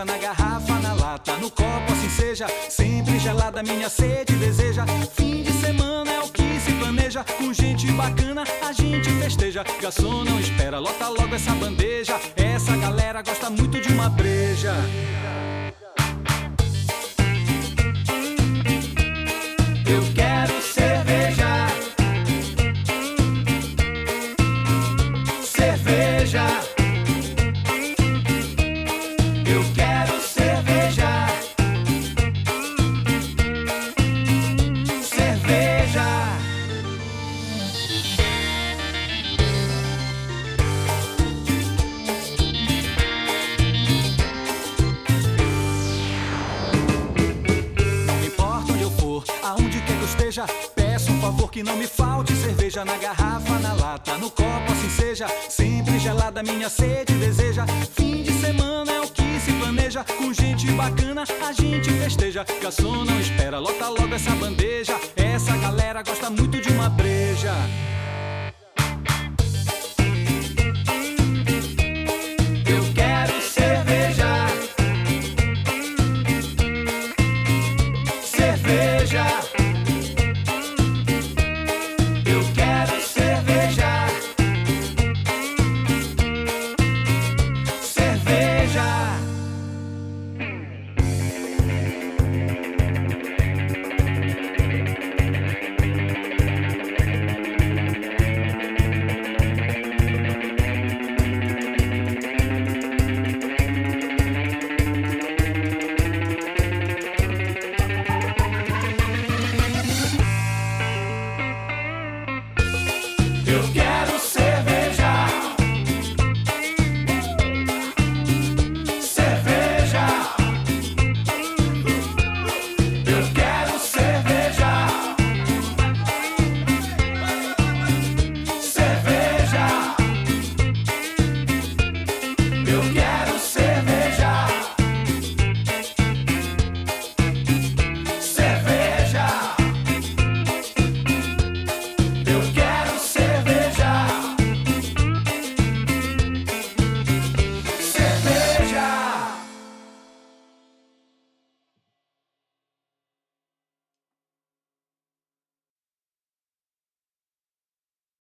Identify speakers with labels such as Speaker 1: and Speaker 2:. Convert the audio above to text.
Speaker 1: na garrafa, na lata, no copo, assim seja. Sempre gelada, minha sede deseja. Fim de semana é o que se planeja. Com gente bacana a gente festeja. Garçom não espera, lota logo essa bandeja. Essa galera gosta muito de uma breja. Eu quero cerveja. Cerveja. Eu quero cerveja. Cerveja. Não importa onde eu for, aonde quer que eu esteja, peço um favor que não me falte cerveja. Na garrafa, na lata, no copo, assim seja. Sempre gelada, minha sede deseja. Fim de semana é o que se planeja. Com gente bacana a gente festeja. Garçom não espera, lota logo essa bandeja. Essa galera gosta muito de uma breja.